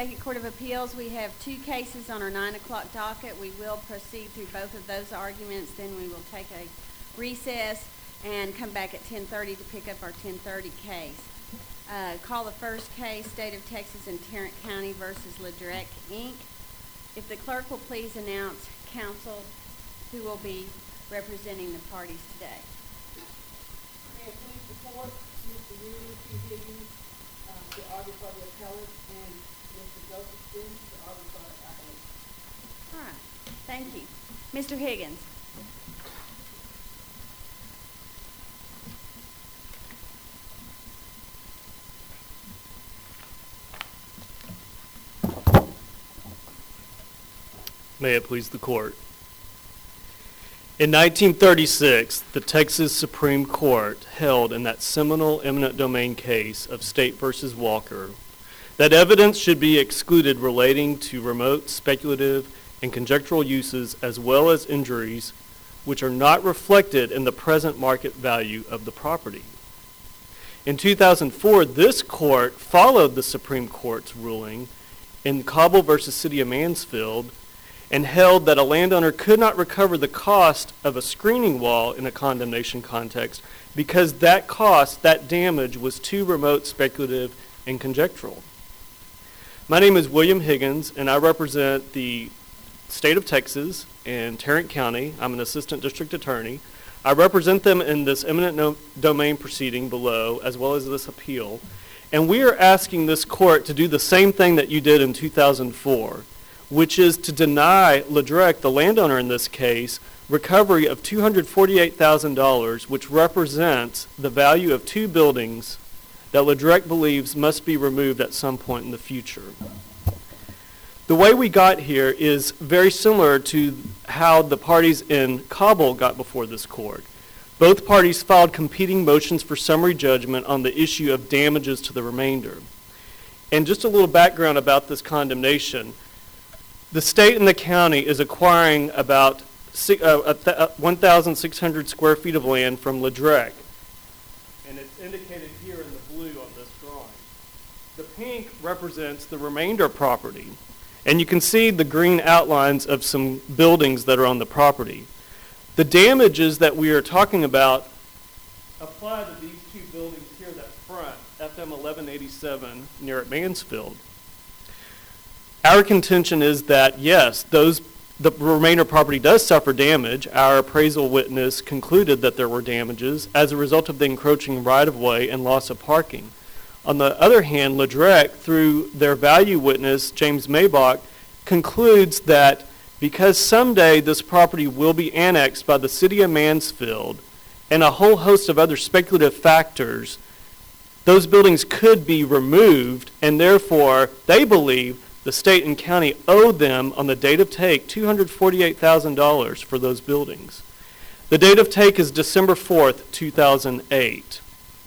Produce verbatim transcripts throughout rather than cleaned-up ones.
Second Court of Appeals, we have two cases on our nine o'clock docket. We will proceed through both of those arguments, then we will take a recess and come back at ten thirty to pick up our ten thirty case. Uh, call the first case, State of Texas and Tarrant County versus LeDrec, Incorporated. If the clerk will please announce counsel who will be representing the parties today. May I please report Mister William P. Higgins uh, to argue for the appellate, and Mister Joseph Sims to argue for the appellate. All right. Thank you. Mister Higgins. May it please the court. In nineteen thirty-six, the Texas Supreme Court held in that seminal eminent domain case of State versus Walker that evidence should be excluded relating to remote, speculative, and conjectural uses as well as injuries which are not reflected in the present market value of the property. In two thousand four, this court followed the Supreme Court's ruling in Cobble versus City of Mansfield and held that a landowner could not recover the cost of a screening wall in a condemnation context because that cost, that damage, was too remote, speculative, and conjectural. My name is William Higgins, and I represent the state of Texas and Tarrant County. I'm an assistant district attorney. I represent them in this eminent no- domain proceeding below, as well as this appeal. And we are asking this court to do the same thing that you did in two thousand four, which is to deny LeDrec, the landowner in this case, recovery of two hundred forty-eight thousand dollars, which represents the value of two buildings that LeDrec believes must be removed at some point in the future. The way we got here is very similar to how the parties in Cobble got before this court. Both parties filed competing motions for summary judgment on the issue of damages to the remainder. And just a little background about this condemnation. The state and the county is acquiring about one thousand six hundred square feet of land from LeDrec. And it's indicated here in the blue on this drawing. The pink represents the remainder property. And you can see the green outlines of some buildings that are on the property. The damages that we are talking about apply to these two buildings here, that front, F M eleven eighty-seven near at Mansfield. Our contention is that, yes, those the remainder property does suffer damage. Our appraisal witness concluded that there were damages as a result of the encroaching right-of-way and loss of parking. On the other hand, LeDrec, through their value witness, James Maybach, concludes that because someday this property will be annexed by the city of Mansfield and a whole host of other speculative factors, those buildings could be removed, and therefore they believe the state and county owe them, on the date of take, two hundred forty-eight thousand dollars for those buildings. The date of take is December fourth, two thousand eight.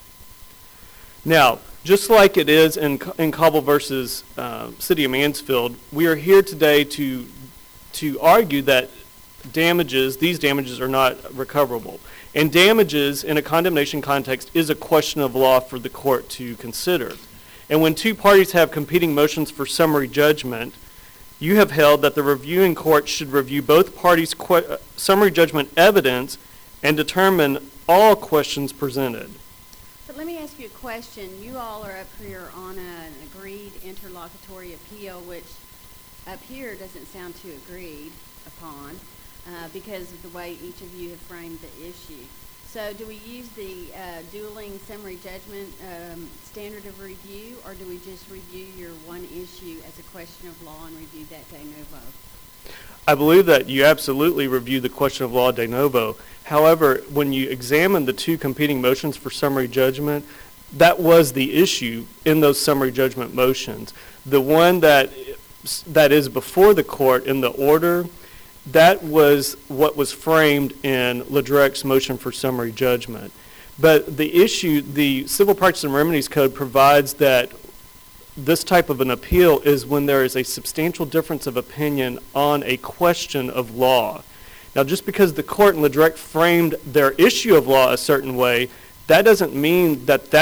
Now, just like it is in, in Cobble versus uh, City of Mansfield, we are here today to, to argue that damages, these damages are not recoverable. And damages in a condemnation context is a question of law for the court to consider. And when two parties have competing motions for summary judgment, you have held that the reviewing court should review both parties' que- summary judgment evidence and determine all questions presented. But let me ask you a question. You all are up here on an agreed interlocutory appeal, which up here doesn't sound too agreed upon uh, because of the way each of you have framed the issue. So do we use the uh, dueling summary judgment um, standard of review, or do we just review your one issue as a question of law and review that de novo? I believe that you absolutely review the question of law de novo. However, when you examine the two competing motions for summary judgment, that was the issue in those summary judgment motions. The one that that is before the court in the order, that was what was framed in LeDrec's motion for summary judgment. But the issue, the Civil Practice and Remedies Code provides that this type of an appeal is when there is a substantial difference of opinion on a question of law. Now, just because the court in LeDrec framed their issue of law a certain way, that doesn't mean that that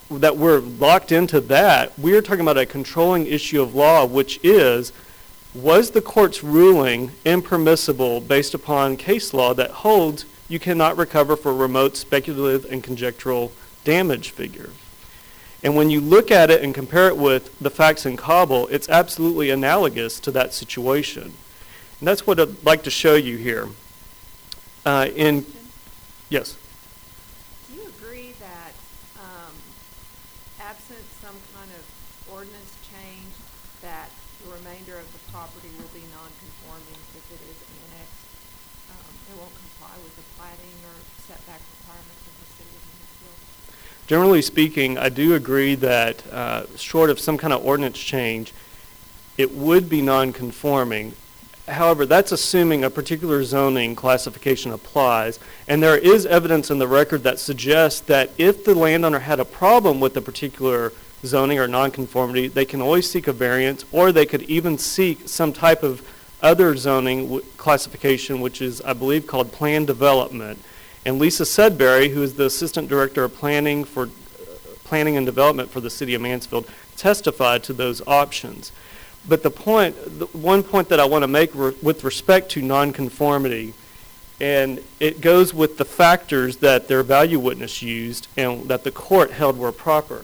that we're locked into that. We're talking about a controlling issue of law, which is, was the court's ruling impermissible based upon case law that holds you cannot recover for remote, speculative, and conjectural damage figure? And when you look at it and compare it with the facts in Cobble, it's absolutely analogous to that situation. And that's what I'd like to show you here. Uh, in yes. Do you agree that um, absent some kind of ordinance change, that the remainder of the property will be non-conforming if it is annexed? Um, it won't comply with the plating or setback requirements of the city of Mansfield? Generally speaking, I do agree that uh, short of some kind of ordinance change, it would be non-conforming. However, that's assuming a particular zoning classification applies, and there is evidence in the record that suggests that if the landowner had a problem with a particular zoning or nonconformity, they can always seek a variance, or they could even seek some type of other zoning w- classification, which is, I believe, called planned development. And Lisa Sudbury, who is the Assistant Director of Planning for uh, Planning and Development for the City of Mansfield, testified to those options. But the point, the one point that I want to make re- with respect to nonconformity, and it goes with the factors that their value witness used and that the court held were proper.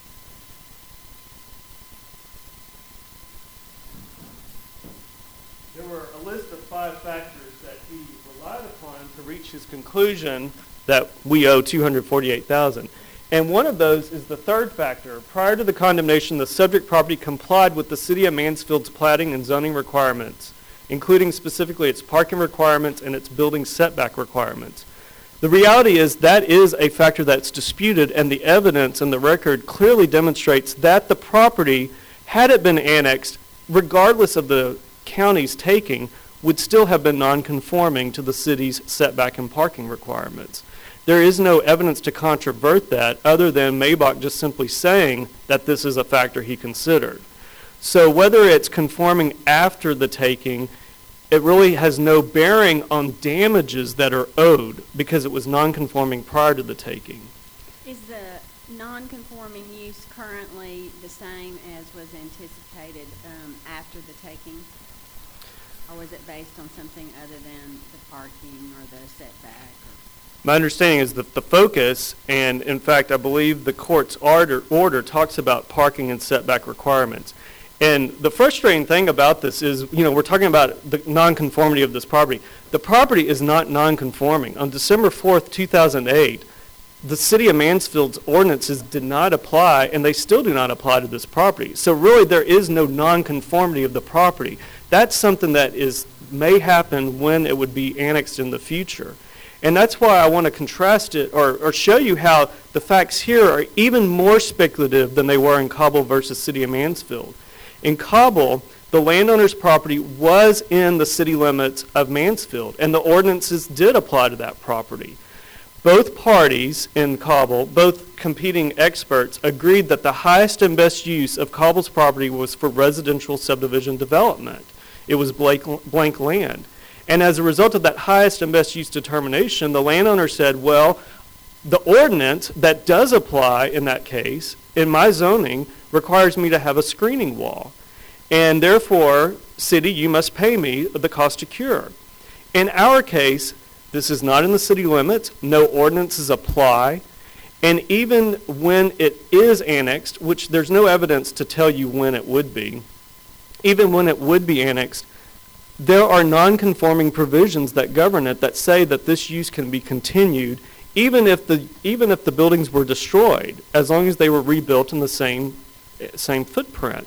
There were a list of five factors that he relied upon to reach his conclusion that we owe two hundred forty-eight thousand dollars. And one of those is the third factor. Prior to the condemnation, the subject property complied with the City of Mansfield's platting and zoning requirements, including specifically its parking requirements and its building setback requirements. The reality is that is a factor that's disputed, and the evidence in the record clearly demonstrates that the property, had it been annexed, regardless of the county's taking, would still have been non-conforming to the city's setback and parking requirements. There is no evidence to controvert that other than Maybach just simply saying that this is a factor he considered. So whether it's conforming after the taking, it really has no bearing on damages that are owed because it was non-conforming prior to the taking. Is the non-conforming use currently the same as was anticipated um, after the taking? Or was it based on something other than the parking or the setback? Or My understanding is that the focus, and in fact I believe the court's order, order talks about parking and setback requirements. And the frustrating thing about this is, you know, we're talking about the nonconformity of this property. The property is not nonconforming. On December fourth, two thousand eight, the City of Mansfield's ordinances did not apply, and they still do not apply to this property. So really there is no nonconformity of the property. That's something that is may happen when it would be annexed in the future. And that's why I want to contrast it or, or show you how the facts here are even more speculative than they were in Cobble versus City of Mansfield. In Cobble, the landowner's property was in the city limits of Mansfield, and the ordinances did apply to that property. Both parties in Cobble, both competing experts, agreed that the highest and best use of Cobble's property was for residential subdivision development. It was blank, blank land. And as a result of that highest and best use determination, the landowner said, well, the ordinance that does apply in that case, in my zoning, requires me to have a screening wall. And therefore, city, you must pay me the cost to cure. In our case, this is not in the city limits. No ordinances apply. And even when it is annexed, which there's no evidence to tell you when it would be, even when it would be annexed, there are non-conforming provisions that govern it that say that this use can be continued even if the even if the buildings were destroyed, as long as they were rebuilt in the same same footprint.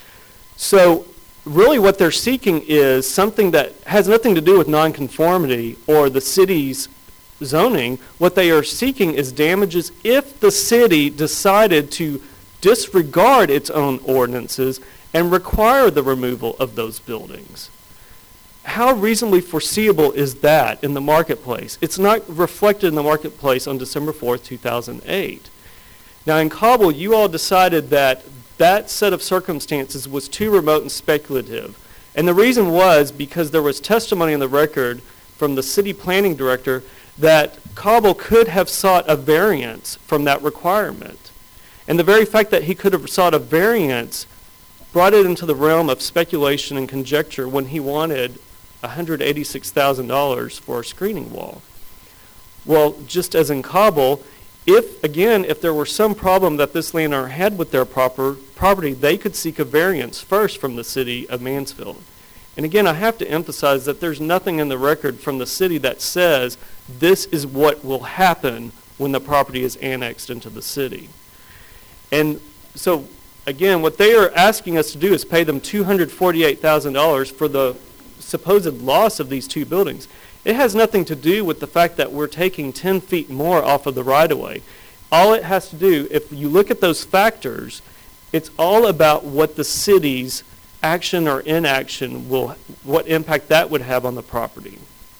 So really what they're seeking is something that has nothing to do with nonconformity or the city's zoning. What they are seeking is damages if the city decided to disregard its own ordinances and require the removal of those buildings. How reasonably foreseeable is that in the marketplace? It's not reflected in the marketplace on December fourth, two thousand eight. Now in Cobble, you all decided that that set of circumstances was too remote and speculative. And the reason was because there was testimony in the record from the city planning director that Cobble could have sought a variance from that requirement. And the very fact that he could have sought a variance brought it into the realm of speculation and conjecture when he wanted one hundred eighty-six thousand dollars for a screening wall. Well, just as in Cobble, if, again, if there were some problem that this landowner had with their proper property, they could seek a variance first from the city of Mansfield. And again, I have to emphasize that there's nothing in the record from the city that says this is what will happen when the property is annexed into the city. And so, again, what they are asking us to do is pay them two hundred forty-eight thousand dollars for the supposed loss of these two buildings. It has nothing to do with the fact that we're taking ten feet more off of the right-of-way. All it has to do, if you look at those factors, it's all about what the city's action or inaction will, what impact that would have on the property.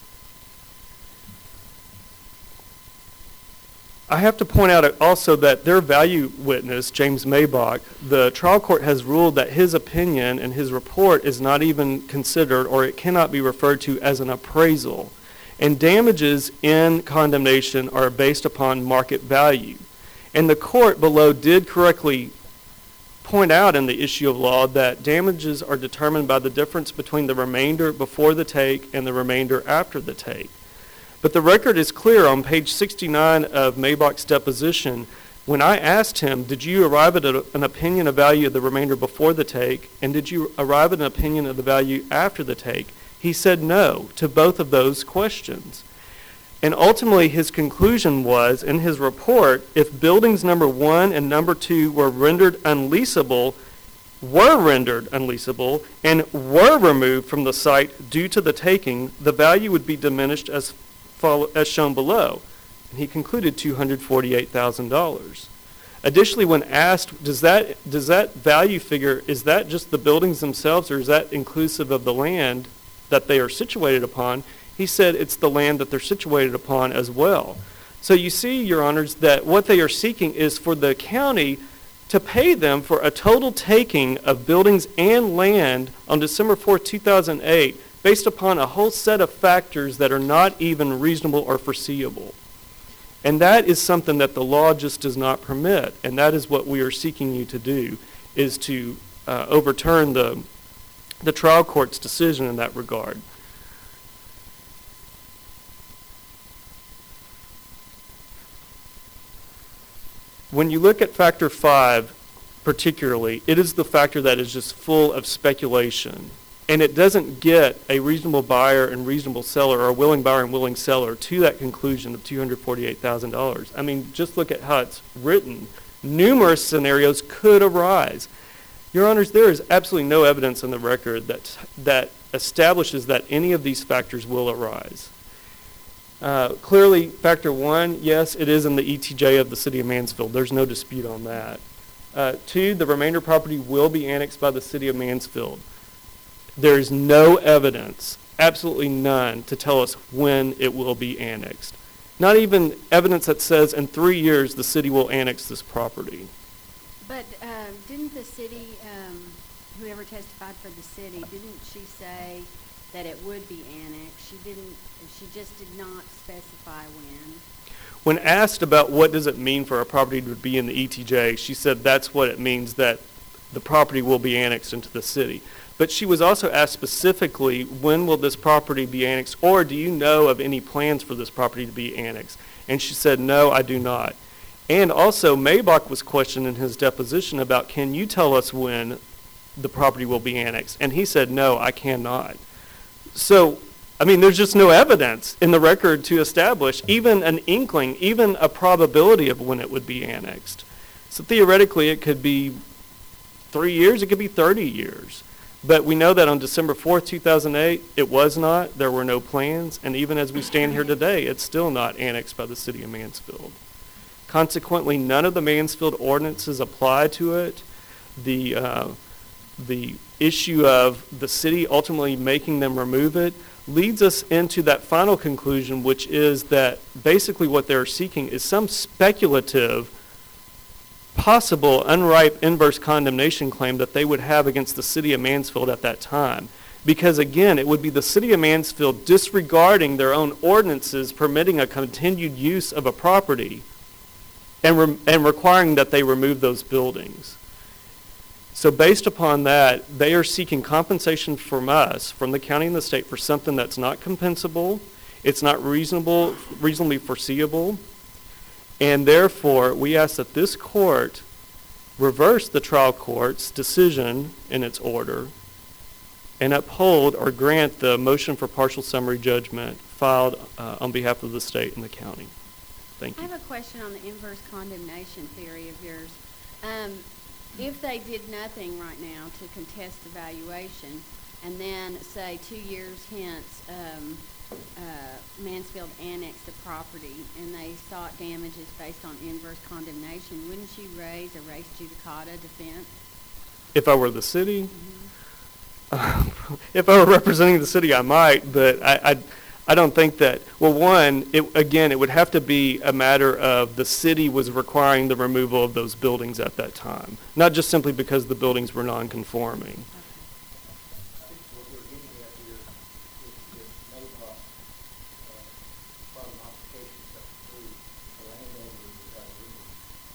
I have to point out also that their value witness, James Maybach, the trial court has ruled that his opinion and his report is not even considered, or it cannot be referred to as an appraisal. And damages in condemnation are based upon market value. And the court below did correctly point out in the issue of law that damages are determined by the difference between the remainder before the take and the remainder after the take. But the record is clear on page sixty-nine of Maybach's deposition. When I asked him, did you arrive at a, an opinion of value of the remainder before the take, and did you arrive at an opinion of the value after the take? He said no to both of those questions. And ultimately his conclusion was, in his report, if buildings number one and number two were rendered unleasable, were rendered unleasable, and were removed from the site due to the taking, the value would be diminished as follow, as shown below. And he concluded two hundred forty-eight thousand dollars. Additionally, when asked, does that does that value figure, is that just the buildings themselves, or is that inclusive of the land that they are situated upon? He said it's the land that they're situated upon as well. So you see, Your Honors, that what they are seeking is for the county to pay them for a total taking of buildings and land on December fourth, two thousand eight, based upon a whole set of factors that are not even reasonable or foreseeable. And that is something that the law just does not permit, and that is what we are seeking you to do, is to uh, overturn the, the trial court's decision in that regard. When you look at factor five particularly, it is the factor that is just full of speculation. And it doesn't get a reasonable buyer and reasonable seller, or a willing buyer and willing seller, to that conclusion of two hundred forty-eight thousand dollars. I mean, just look at how it's written. Numerous scenarios could arise. Your Honors, there is absolutely no evidence in the record that, that establishes that any of these factors will arise. Uh, clearly, factor one, yes, it is in the E T J of the city of Mansfield. There's no dispute on that. Uh, two, the remainder property will be annexed by the city of Mansfield. There is no evidence, absolutely none, to tell us when it will be annexed. Not even evidence that says in three years the city will annex this property. But um, didn't the city, um, whoever testified for the city, didn't she say that it would be annexed? She didn't. She just did not specify when. When asked about what does it mean for a property to be in the E T J, she said that's what it means, that the property will be annexed into the city. But she was also asked specifically, when will this property be annexed, or do you know of any plans for this property to be annexed? And she said, no, I do not. And also, Maybach was questioned in his deposition about, can you tell us when the property will be annexed? And he said, no, I cannot. So, I mean, there's just no evidence in the record to establish even an inkling, even a probability of when it would be annexed. So theoretically, it could be three years, it could be thirty years. But we know that on December fourth, two thousand eight, it was not. There were no plans. And even as we stand here today, it's still not annexed by the city of Mansfield. Consequently, none of the Mansfield ordinances apply to it. The, uh, the issue of the city ultimately making them remove it leads us into that final conclusion, which is that basically what they're seeking is some speculative, possible unripe inverse condemnation claim that they would have against the city of Mansfield at that time. Because again, it would be the city of Mansfield disregarding their own ordinances permitting a continued use of a property and, re- and requiring that they remove those buildings. So based upon that, they are seeking compensation from us, from the county and the state, for something that's not compensable, it's not reasonable, reasonably foreseeable, and therefore we ask that this court reverse the trial court's decision in its order and uphold or grant the motion for partial summary judgment filed uh, on behalf of the state and the county. Thank I you. have a question on the inverse condemnation theory of yours. Um, if they did nothing right now to contest the valuation, and then say two years hence, um, uh, Mansfield annexed the property and they sought damages based on inverse condemnation, wouldn't you raise a res judicata defense? If I were the city, Mm-hmm. uh, if I were representing the city, I might, but I, I, I don't think that, well, one, it, again, it would have to be a matter of the city was requiring the removal of those buildings at that time, not just simply because the buildings were non-conforming. Okay. I think what we're getting at here is if NABOC, uh, filed an application set through, the landowner would have a remedy.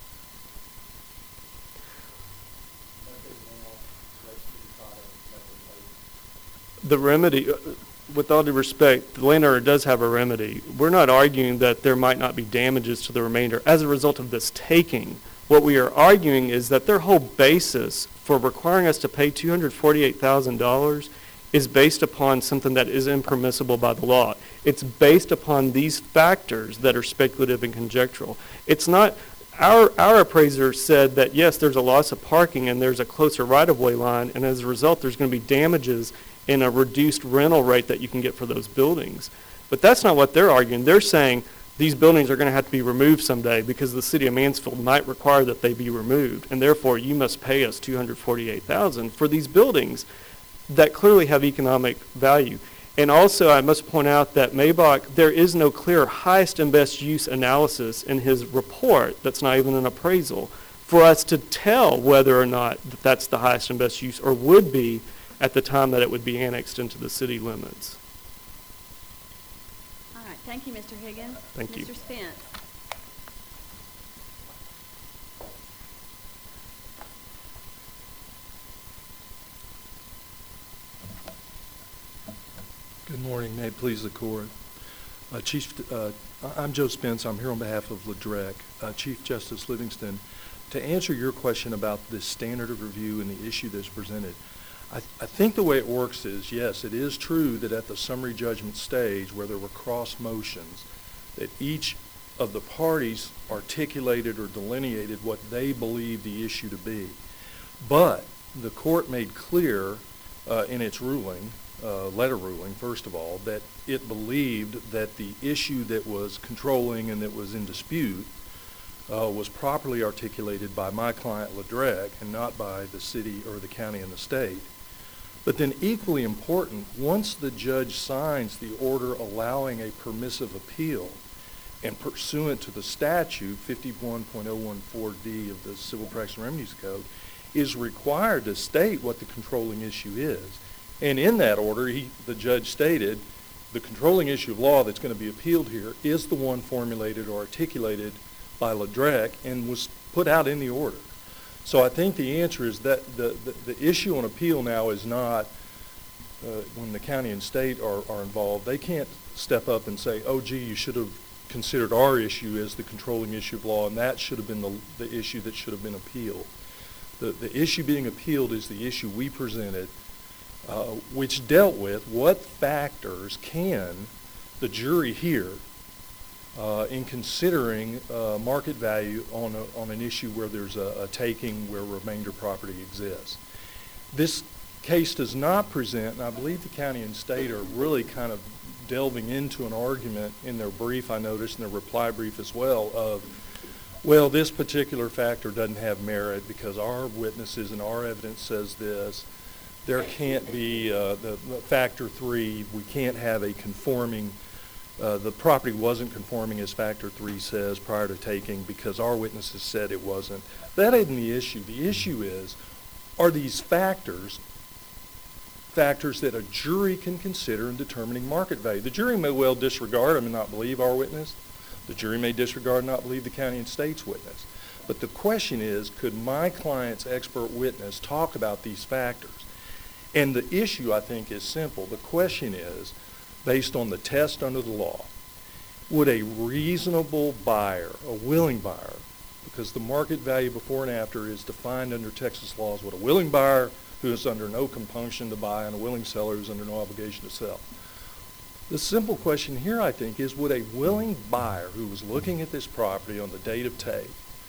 Nothing now, let's do the product, nothing later. The remedy, uh, with all due respect, the landowner does have a remedy. We're not arguing that there might not be damages to the remainder as a result of this taking. What we are arguing is that their whole basis for requiring us to pay two hundred forty-eight thousand dollars is based upon something that is impermissible by the law. It's based upon these factors that are speculative and conjectural. It's not, our, our appraiser said that yes, there's a loss of parking and there's a closer right-of-way line, and as a result there's going to be damages in a reduced rental rate that you can get for those buildings. But that's not what they're arguing. They're saying these buildings are going to have to be removed someday because the city of Mansfield might require that they be removed, and therefore you must pay us two hundred forty-eight thousand dollars for these buildings that clearly have economic value. And also I must point out that Maybach, there is no clear highest and best use analysis in his report that's not even an appraisal for us to tell whether or not that that's the highest and best use or would be at the time that it would be annexed into the city limits. All right, thank you, Mister Higgins. Thank you. Mister Spence. Good morning. May it please the court. Uh, Chief, uh, I'm Joe Spence. I'm here on behalf of LeDrec. Uh, Chief Justice Livingston, to answer your question about the standard of review and the issue that's presented, I, th- I think the way it works is, yes, it is true that at the summary judgment stage where there were cross motions, that each of the parties articulated or delineated what they believed the issue to be. But the court made clear uh, in its ruling, uh, letter ruling, first of all, that it believed that the issue that was controlling and that was in dispute uh, was properly articulated by my client LeDrec and not by the city or the county and the state. But then equally important, once the judge signs the order allowing a permissive appeal and pursuant to the statute fifty-one point oh one four D of the Civil Practice and Remedies Code, is required to state what the controlling issue is. And in that order, he, the judge stated, the controlling issue of law that's going to be appealed here is the one formulated or articulated by LeDrec and was put out in the order. So I think the answer is that the, the, the issue on appeal now is not, uh, when the county and state are, are involved, they can't step up and say, oh, gee, you should have considered our issue as the controlling issue of law, and that should have been the, the issue that should have been appealed. The, the issue being appealed is the issue we presented, uh, which dealt with what factors can the jury hear Uh, in considering uh, market value on, a, on an issue where there's a, a taking where remainder property exists. This case does not present, and I believe the county and state are really kind of delving into an argument in their brief, I noticed, in their reply brief as well, of, well, this particular factor doesn't have merit because our witnesses and our evidence says this. There can't be, uh, the, the factor three, we can't have a conforming Uh, the property wasn't conforming as factor three says prior to taking because our witnesses said it wasn't. That isn't the issue. The issue is, are these factors factors that a jury can consider in determining market value? The jury may well disregard them and not believe our witness, The jury may disregard and not believe the county and state's witness. But the question is, could my client's expert witness talk about these factors? And the issue, I think, is simple. The question is, based on the test under the law, would a reasonable buyer, a willing buyer, because the market value before and after is defined under Texas laws, would a willing buyer who is under no compunction to buy and a willing seller who is under no obligation to sell? The simple question here, I think, is would a willing buyer who was looking at this property on the date of take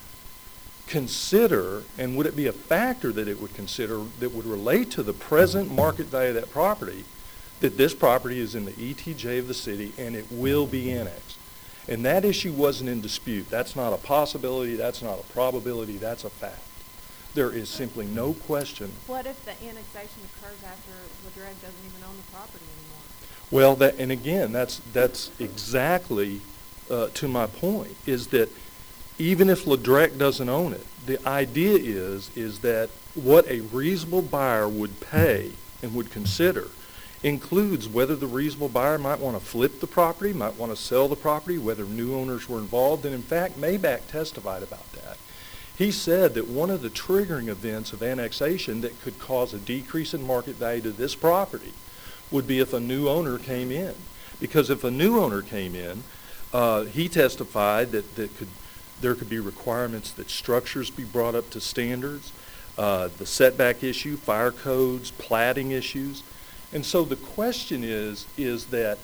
consider, and would it be a factor that it would consider that would relate to the present market value of that property, that this property is in the E T J of the city and it will be annexed? And that issue wasn't in dispute. That's not a possibility, that's not a probability, that's a fact. There is simply no question. What if the annexation occurs after LeDreg doesn't even own the property anymore? Well, that, and again, that's, that's exactly uh, to my point, is that even if LeDrec doesn't own it, the idea is, is that what a reasonable buyer would pay and would consider includes whether the reasonable buyer might want to flip the property, might want to sell the property, whether new owners were involved. And in fact, Maybach testified about that. He said that one of the triggering events of annexation that could cause a decrease in market value to this property would be if a new owner came in. Because if a new owner came in, uh, he testified that, that could, there could be requirements that structures be brought up to standards, uh, the setback issue, fire codes, platting issues. And so the question is, is that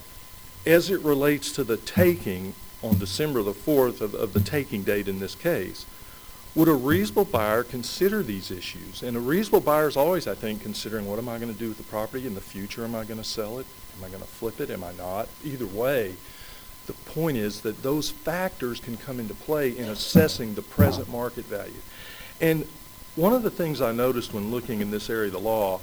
as it relates to the taking on December the fourth of, of the taking date in this case, would a reasonable buyer consider these issues? And a reasonable buyer is always, I think, considering what am I going to do with the property in the future? Am I going to sell it? Am I going to flip it? Am I not? Either way, the point is that those factors can come into play in assessing the present market value. And one of the things I noticed when looking in this area of the law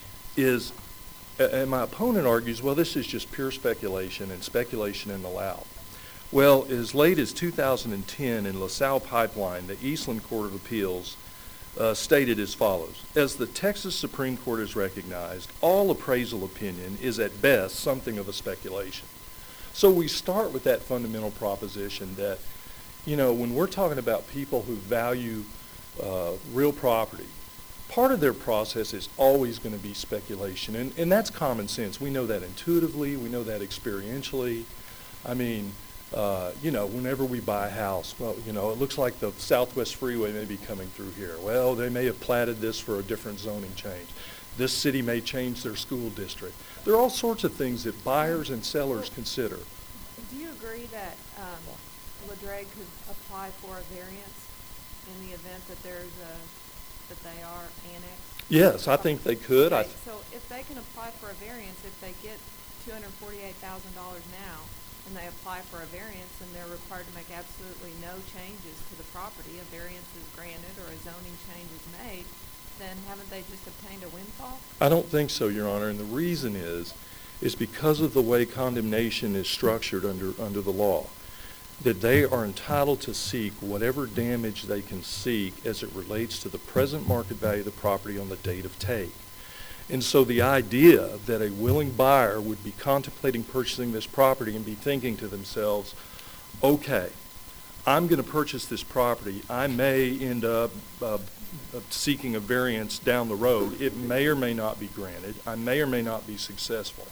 is, and my opponent argues, well, this is just pure speculation and speculation isn't allowed. Well, as late as two thousand ten in LaSalle Pipeline, the Eastland Court of Appeals uh, stated as follows: as the Texas Supreme Court has recognized, all appraisal opinion is at best something of a speculation. So we start with that fundamental proposition that, you know, when we're talking about people who value uh, real property, part of their process is always going to be speculation, and, and that's common sense. We know that intuitively, we know that experientially. I mean, uh, you know, whenever we buy a house, well, you know, it looks like the Southwest Freeway may be coming through here. Well, they may have platted this for a different zoning change. This city may change their school district. There are all sorts of things that buyers and sellers consider. Do you agree that um, LeDreg could apply for a variance in the event that there's a that they are annexed? Yes, I think they could. Okay, I th- so if they can apply for a variance, if they get two hundred forty-eight thousand dollars now, and they apply for a variance, and they're required to make absolutely no changes to the property, a variance is granted or a zoning change is made, then haven't they just obtained a windfall? I don't think so, Your Honor, and the reason is, is because of the way condemnation is structured under, under the law, that they are entitled to seek whatever damage they can seek as it relates to the present market value of the property on the date of take. And so the idea that a willing buyer would be contemplating purchasing this property and be thinking to themselves, okay, I'm going to purchase this property. I may end up uh, seeking a variance down the road. It may or may not be granted. I may or may not be successful.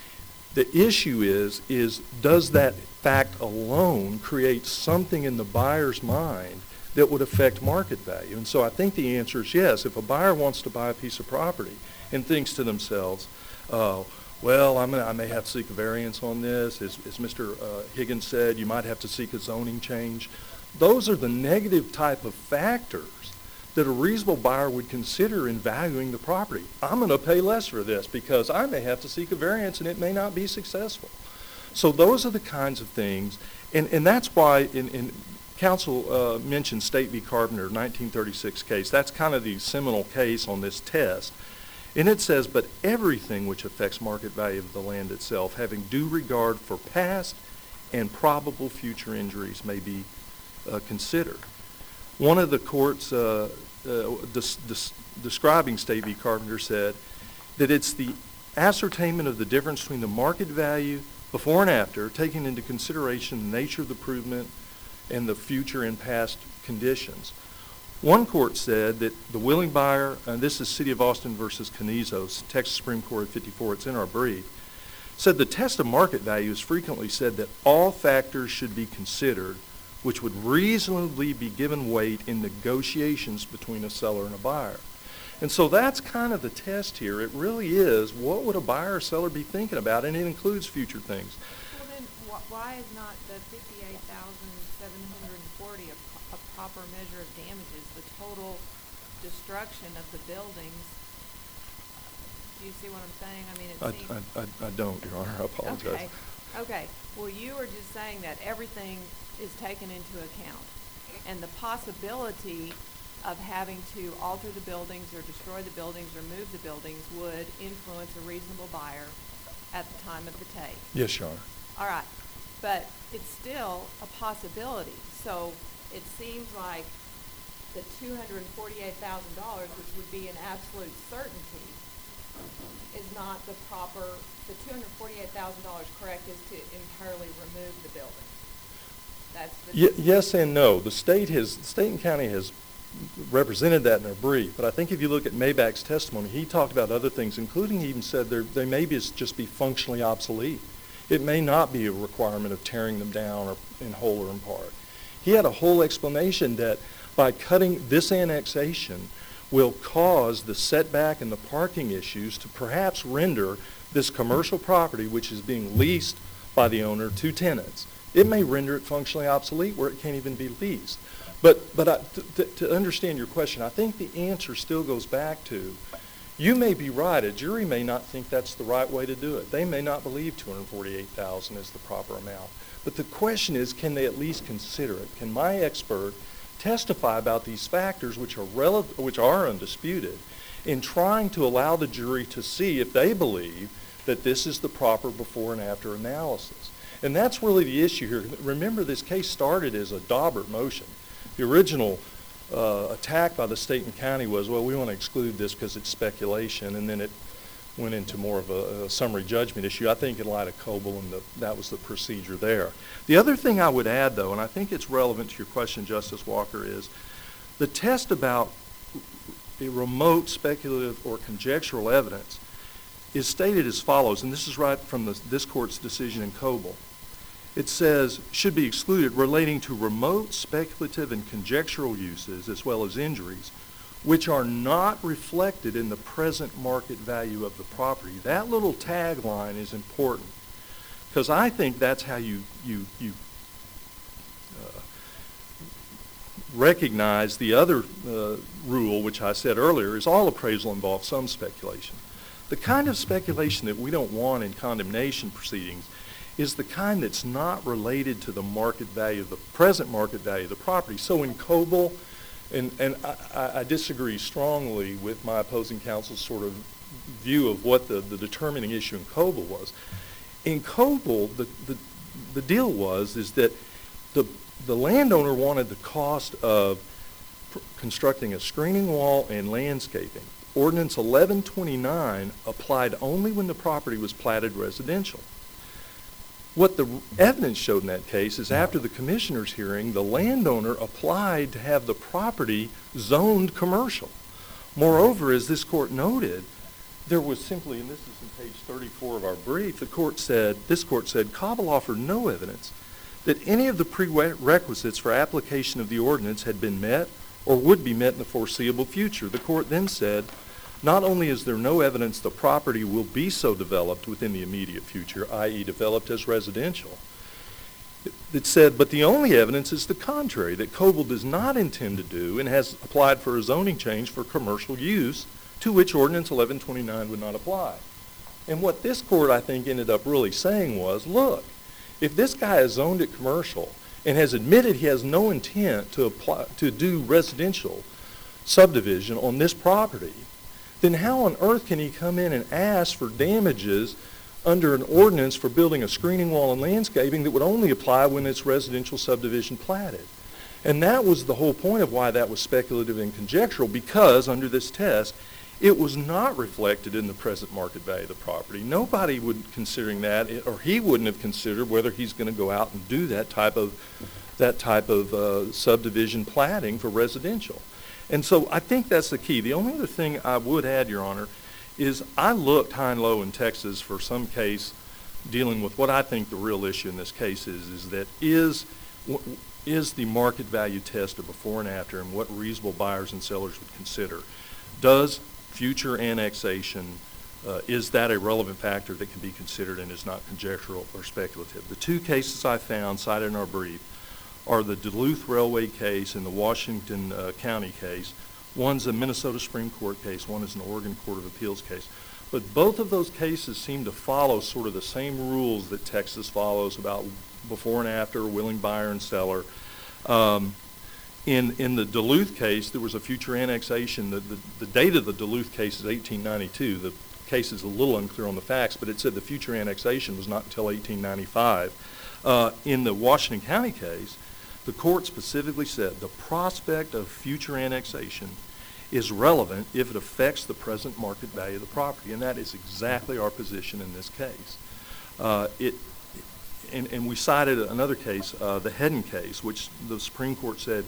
The issue is, is does that fact alone create something in the buyer's mind that would affect market value? And so I think the answer is yes. If a buyer wants to buy a piece of property and thinks to themselves, uh, well, I'm gonna, I may have to seek a variance on this. As, as Mister Uh, Higgins said, you might have to seek a zoning change. Those are the negative type of factors that a reasonable buyer would consider in valuing the property. I'm going to pay less for this because I may have to seek a variance and it may not be successful. So those are the kinds of things, and, and that's why in, in counsel uh, mentioned State v. Carpenter, nineteen thirty-six case. That's kind of the seminal case on this test. And it says, but everything which affects market value of the land itself, having due regard for past and probable future injuries, may be uh, considered. One of the courts uh, uh, des- des- describing State v. Carpenter said that it's the ascertainment of the difference between the market value before and after, taking into consideration the nature of the improvement and the future and past conditions. One court said that the willing buyer, and this is City of Austin versus Canizos, Texas Supreme Court at fifty-four, it's in our brief, said the test of market value is frequently said that all factors should be considered which would reasonably be given weight in negotiations between a seller and a buyer. And so that's kind of the test here. It really is, what would a buyer or seller be thinking about? And it includes future things. Well, then, wh- why is not the fifty-eight thousand seven hundred forty a, pro- a proper measure of damages, the total destruction of the buildings? Do you see what I'm saying? I mean, it I, seems... I, I, I don't, Your Honor, I apologize. Okay, okay. Well, you were just saying that everything is taken into account, and the possibility of having to alter the buildings or destroy the buildings or move the buildings would influence a reasonable buyer at the time of the take. Yes, Your Honor. All right, but it's still a possibility. So it seems like the two hundred forty-eight thousand dollars, which would be an absolute certainty, is not the proper, the two hundred forty-eight thousand dollars correct is to entirely remove the buildings. That's the... Y- yes and no. The state has, the state and county has represented that in their brief, but I think if you look at Maybach's testimony, he talked about other things, including he even said they may be just be functionally obsolete. It may not be a requirement of tearing them down or in whole or in part. He had a whole explanation that by cutting this annexation will cause the setback and the parking issues to perhaps render this commercial property, which is being leased by the owner to tenants, it may render it functionally obsolete where it can't even be leased. But but I, to, to understand your question, I think the answer still goes back to, you may be right. A jury may not think that's the right way to do it. They may not believe two hundred forty-eight thousand dollars is the proper amount. But the question is, can they at least consider it? Can my expert testify about these factors, which are rel- which are undisputed, in trying to allow the jury to see if they believe that this is the proper before and after analysis? And that's really the issue here. Remember, this case started as a Daubert motion. The original uh, attack by the state and county was, well, we want to exclude this because it's speculation, and then it went into more of a, a summary judgment issue, I think, in light of Coble, and the, that was the procedure there. The other thing I would add, though, and I think it's relevant to your question, Justice Walker, is the test about a remote, speculative, or conjectural evidence is stated as follows, and this is right from the, this court's decision in Coble. It says, should be excluded relating to remote, speculative, and conjectural uses, as well as injuries, which are not reflected in the present market value of the property. That little tagline is important, because I think that's how you, you, you uh, recognize the other uh, rule, which I said earlier, is all appraisal involves some speculation. The kind of speculation that we don't want in condemnation proceedings is the kind that's not related to the market value, the present market value of the property. So in Coble, and, and I, I disagree strongly with my opposing counsel's sort of view of what the, the determining issue in Coble was. In Coble, the, the, the deal was is that the, the landowner wanted the cost of pr- constructing a screening wall and landscaping. Ordinance eleven twenty-nine applied only when the property was platted residential. What the evidence showed in that case is after the commissioner's hearing, the landowner applied to have the property zoned commercial. Moreover, as this court noted, there was simply, and this is in page thirty-four of our brief, the court said, this court said, Coble offered no evidence that any of the prerequisites for application of the ordinance had been met or would be met in the foreseeable future. The court then said, not only is there no evidence the property will be so developed within the immediate future, that is developed as residential, it said, but the only evidence is the contrary, that Coble does not intend to do and has applied for a zoning change for commercial use, to which Ordinance eleven twenty-nine would not apply. And what this court, I think, ended up really saying was, look, if this guy has zoned it commercial and has admitted he has no intent to apply to do residential subdivision on this property, then how on earth can he come in and ask for damages under an ordinance for building a screening wall and landscaping that would only apply when it's residential subdivision platted? And that was the whole point of why that was speculative and conjectural, because under this test, It was not reflected in the present market value of the property. Nobody would considering that, or he wouldn't have considered whether he's going to go out and do that type of that type of uh, subdivision platting for residential. And so I think that's the key. The only other thing I would add, Your Honor, is I looked high and low in Texas for some case dealing with what I think the real issue in this case is, is that is, is the market value test of before and after and what reasonable buyers and sellers would consider. Does future annexation, uh, is that a relevant factor that can be considered and is not conjectural or speculative? The two cases I found cited in our brief are the Duluth Railway case and the Washington uh, County case. One's a Minnesota Supreme Court case, one is an Oregon Court of Appeals case. But both of those cases seem to follow sort of the same rules that Texas follows about before and after, willing buyer and seller. Um, in, in the Duluth case, there was a future annexation. The, the, the date of the Duluth case is eighteen ninety-two. The case is a little unclear on the facts, but it said the future annexation was not until eighteen ninety-five. Uh, in the Washington County case, the court specifically said the prospect of future annexation is relevant if it affects the present market value of the property, and that is exactly our position in this case. Uh, it, and, and we cited another case, uh, the Hedden case, which the Supreme Court said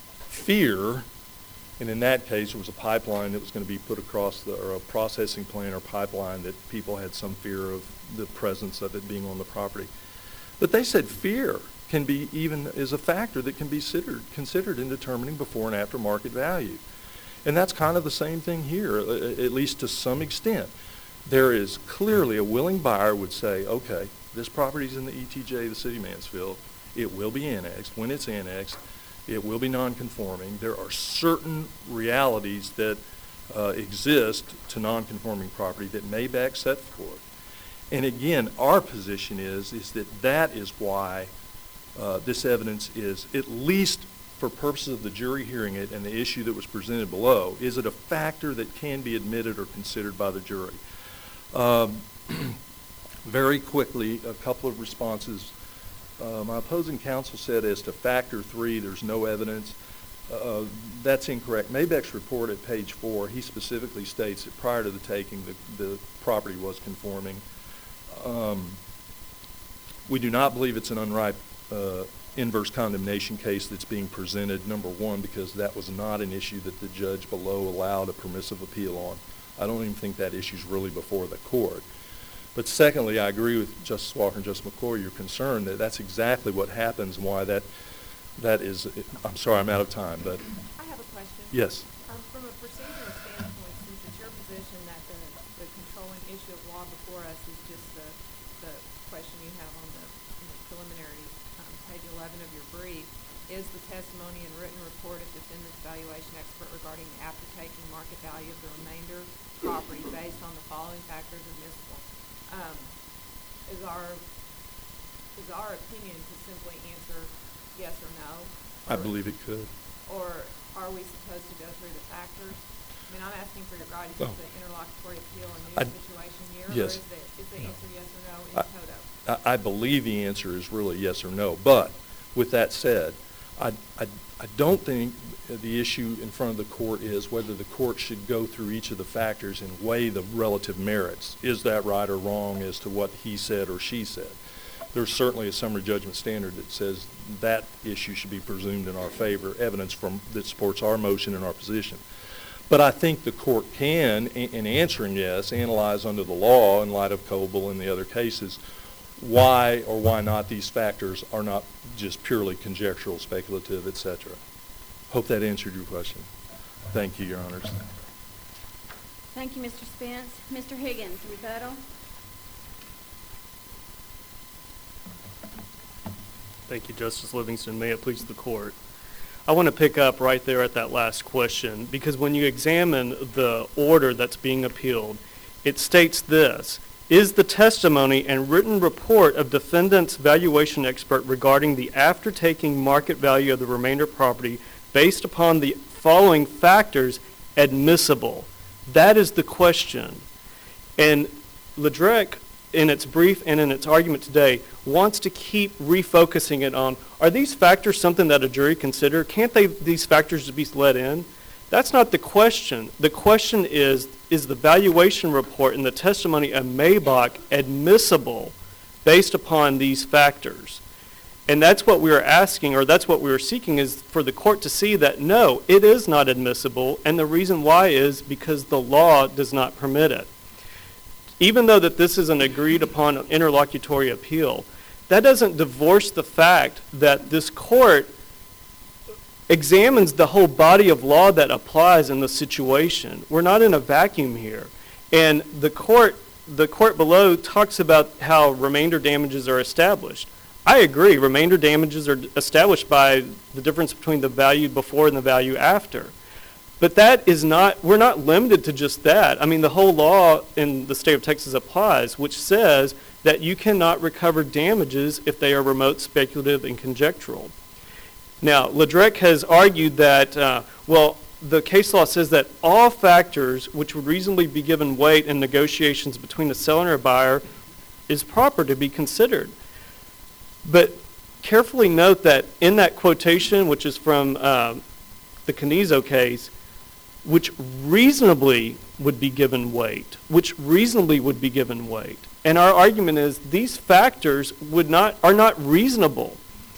fear, and in that case there was a pipeline that was going to be put across the, or a processing plant or pipeline that people had some fear of the presence of it being on the property. But they said fear can be even is a factor that can be considered, considered in determining before and after market value. And that's kind of the same thing here, at least to some extent. There is clearly a willing buyer would say, okay, this property's in the E T J, the City of Mansfield. It will be annexed. When it's annexed, it will be non-conforming. There are certain realities that uh, exist to non-conforming property that Maybach set forth. And again, our position is, is that that is why uh, this evidence is, at least for purposes of the jury hearing it and the issue that was presented below, is it a factor that can be admitted or considered by the jury? Um, very quickly, a couple of responses. Uh, my opposing counsel said as to factor three, there's no evidence. Uh, that's incorrect. Maybach's report at page four, he specifically states that prior to the taking, the, the property was conforming. Um, we do not believe it's an unripe uh, inverse condemnation case that's being presented, number one, because that was not an issue that the judge below allowed a permissive appeal on. I don't even think that issue's really before the court. But secondly, I agree with Justice Walker and Justice McCoy, your concern that that's exactly what happens and why that, that is, I'm sorry, I'm out of time, but. I have a question. Yes. Um, from a procedural standpoint, since it's your position that the, the controlling issue of law before us is just the, the question you have on the, on the preliminary um, page eleven of your brief, is the testimony and written report of defendant's valuation expert regarding the after-taking market value of the remainder property based on the following factors admissible? Um, is our is our opinion to simply answer yes or no? I believe it could. Or are we supposed to go through the factors? I mean, I'm asking for your guidance. Oh. Is the interlocutory appeal a new I, situation here? yes. Or is the, is the No. answer yes or no in I, toto? I, I believe the answer is really yes or no. But with that said, I, I, I don't think the issue in front of the court is whether the court should go through each of the factors and weigh the relative merits. Is that right or wrong as to what he said or she said? There's certainly a summary judgment standard that says that issue should be presumed in our favor, evidence from that supports our motion and our position. But I think the court can, in answering yes, analyze under the law in light of Coble and the other cases, why or why not these factors are not just purely conjectural, speculative, et cetera. Hope that answered your question. Thank you, Your Honors. Thank you, Mister Spence. Mister Higgins, rebuttal. Thank you, Justice Livingston. May it please the court. I want to pick up right there at that last question, because when you examine the order that's being appealed, it states this: is the testimony and written report of defendant's valuation expert regarding the after-taking market value of the remainder property based upon the following factors admissible? That is the question. And Ledrec, in its brief and in its argument today, wants to keep refocusing it on, are these factors something that a jury consider? Can't they, these factors be let in? That's not the question. The question is, is the valuation report and the testimony of Maybach admissible based upon these factors? And that's what we are asking, or that's what we are seeking, is for the court to see that no, it is not admissible, and the reason why is because the law does not permit it. Even though that this is an agreed upon interlocutory appeal, that doesn't divorce the fact that this court examines the whole body of law that applies in the situation. We're not in a vacuum here. And the court, the court below talks about how remainder damages are established. I agree, remainder damages are established by the difference between the value before and the value after. But that is not, we're not limited to just that. I mean, the whole law in the state of Texas applies, which says that you cannot recover damages if they are remote, speculative, and conjectural. Now, Ledrec has argued that, uh, well, the case law says that all factors which would reasonably be given weight in negotiations between a seller and a buyer is proper to be considered. But carefully note that in that quotation, which is from uh, the Canizo case, which reasonably would be given weight, which reasonably would be given weight. And our argument is these factors would not, are not reasonable.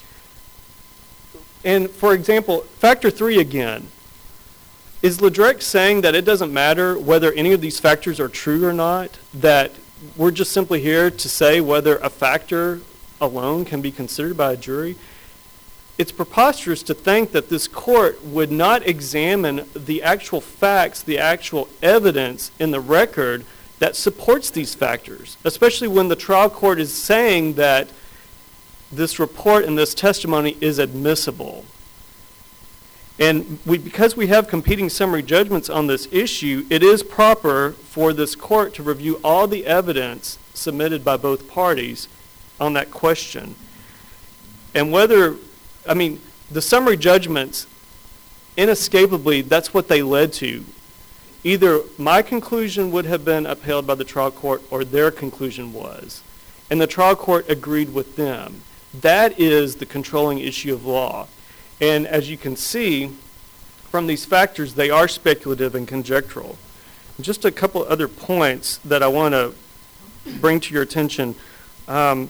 And for example, factor three again, is Ledrec saying that it doesn't matter whether any of these factors are true or not, that we're just simply here to say whether a factor alone can be considered by a jury? It's preposterous to think that this court would not examine the actual facts, the actual evidence in the record that supports these factors, especially when the trial court is saying that this report and this testimony is admissible. And we, because we have competing summary judgments on this issue, it is proper for this court to review all the evidence submitted by both parties on that question. And whether, I mean, the summary judgments, inescapably, that's what they led to. Either my conclusion would have been upheld by the trial court or their conclusion was. And the trial court agreed with them. That is the controlling issue of law. And as you can see from these factors, they are speculative and conjectural. Just a couple other points that I want to bring to your attention. Um,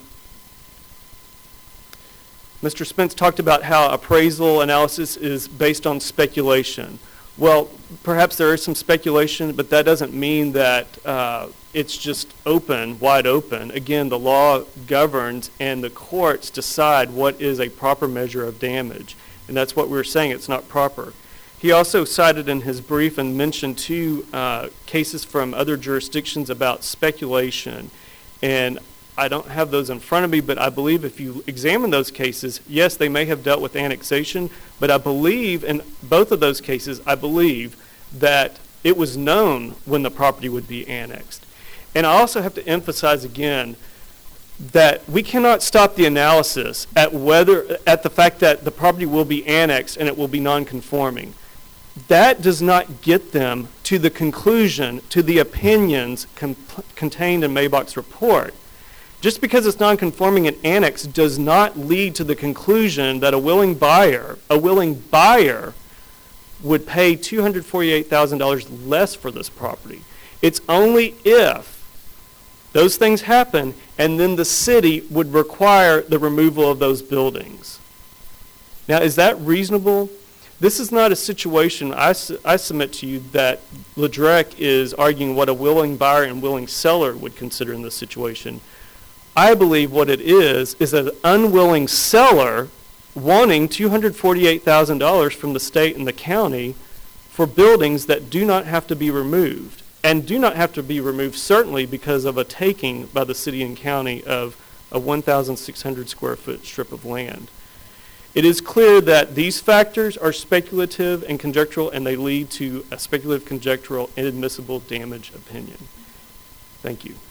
Mister Spence talked about how appraisal analysis is based on speculation. Well, perhaps there is some speculation, but that doesn't mean that uh, it's just open, wide open. Again, the law governs and the courts decide what is a proper measure of damage. And that's what we were saying, it's not proper. He also cited in his brief and mentioned two uh, cases from other jurisdictions about speculation. And I don't have those in front of me, but I believe if you examine those cases, yes, they may have dealt with annexation, but I believe in both of those cases, I believe that it was known when the property would be annexed. And I also have to emphasize again that we cannot stop the analysis at whether, at the fact that the property will be annexed and it will be non-conforming. That does not get them to the conclusion, to the opinions con- contained in Maybach's report. Just because it's non-conforming and annexed does not lead to the conclusion that a willing buyer, a willing buyer would pay two hundred forty-eight thousand dollars less for this property. It's only if those things happen and then the city would require the removal of those buildings. Now, is that reasonable? This is not a situation, I, su- I submit to you, that Ledrec is arguing what a willing buyer and willing seller would consider in this situation. I believe what it is is an unwilling seller wanting two hundred forty-eight thousand dollars from the state and the county for buildings that do not have to be removed, and do not have to be removed certainly because of a taking by the city and county of a one thousand six hundred square foot strip of land. It is clear that these factors are speculative and conjectural, and they lead to a speculative, conjectural, inadmissible damage opinion. Thank you.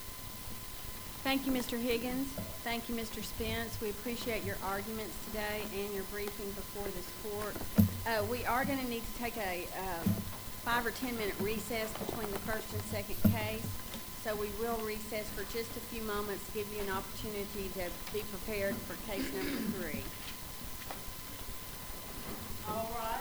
Thank you, Mister Higgins. Thank you, Mister Spence. We appreciate your arguments today and your briefing before this court. Uh, we are going to need to take a uh, five or ten minute recess between the first and second case. So we will recess for just a few moments to give you an opportunity to be prepared for case number three. All right.